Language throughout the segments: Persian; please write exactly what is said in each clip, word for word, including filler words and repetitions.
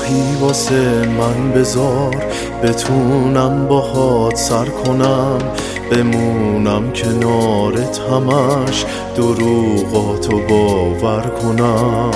راهی واسه من بذار بتونم باهات سر کنم، بمونم کنارت همش دروغاتو باور کنم.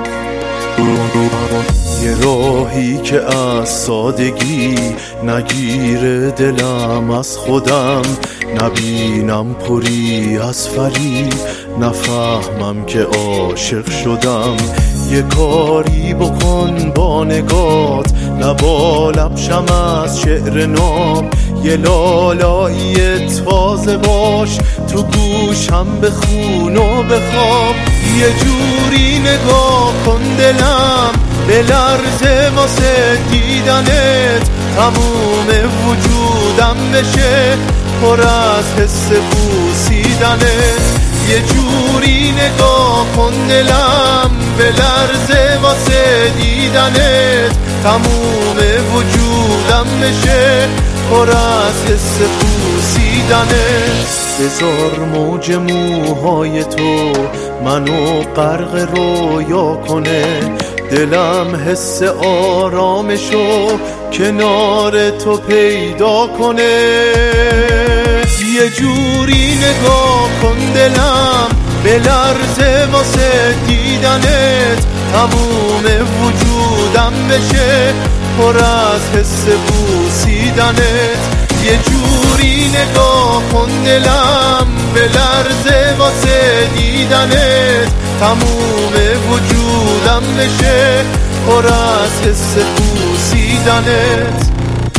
یه راهی که از سادگی نگیره دلم از خودم، نبینم پری از فریب، نفهمم که عاشق شدم. یه کاری بکن با نگات، لبا لبشم از شعر نام، یه لالایی تازه باش تو گوشم بخون و بخواب. یه جوری نگاه کن دلم بلرزه واسه دیدنت، تموم وجودم بشه پر از حس بوسیدنت. یه جوری نگاه کن دلم بلرزه واسه دیدنت، تموم وجودم بشه پر از حس بوسیدنت. بذار موج موهای تو منو غرق رویا کنه، دلم حس آرامشو کنار تو پیدا کنه. یه جوری نگاه کن دلم بلرزه واسه دیدنت، تموم وجودم بشه پر از حس بوسیدنت. یه جوری نگاه کن دلم بلرزه واسه دیدنت، تموم وجودم بشه پر از حس بوسیدنت.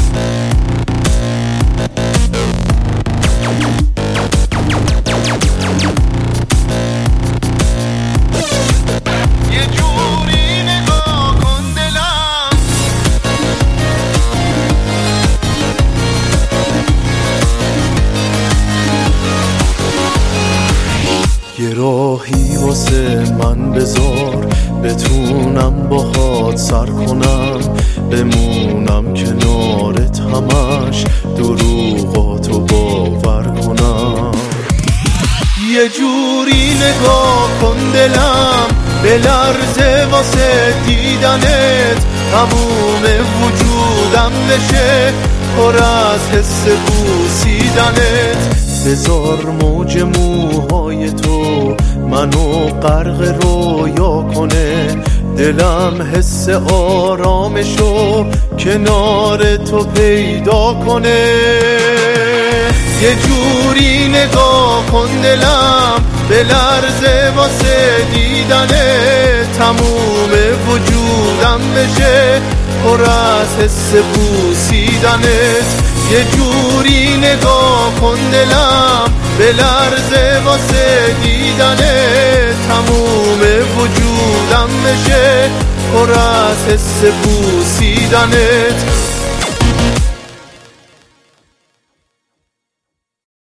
یه راهی واسه من بذار بتونم باهات سر کنم، بمونم کنارت همش دروغاتو باور کنم. یه جوری نگاه کن دلم بلرزه واسه دیدنت، تموم وجودم بشه پر از حس بوسیدنت. بذار موج موهای تو منو غرق رویا کنه، دلم حس آرامشو کنار تو پیدا کنه. یه جوری نگاه کن دلم بلرزه واسه دیدنت، تموم وجودم بشه پر از حس بوسیدنت. یه جوری نگاه کن دلم بلرزه واسه دیدنت، تموم وجودم بشه پر از حس بوسیدنت.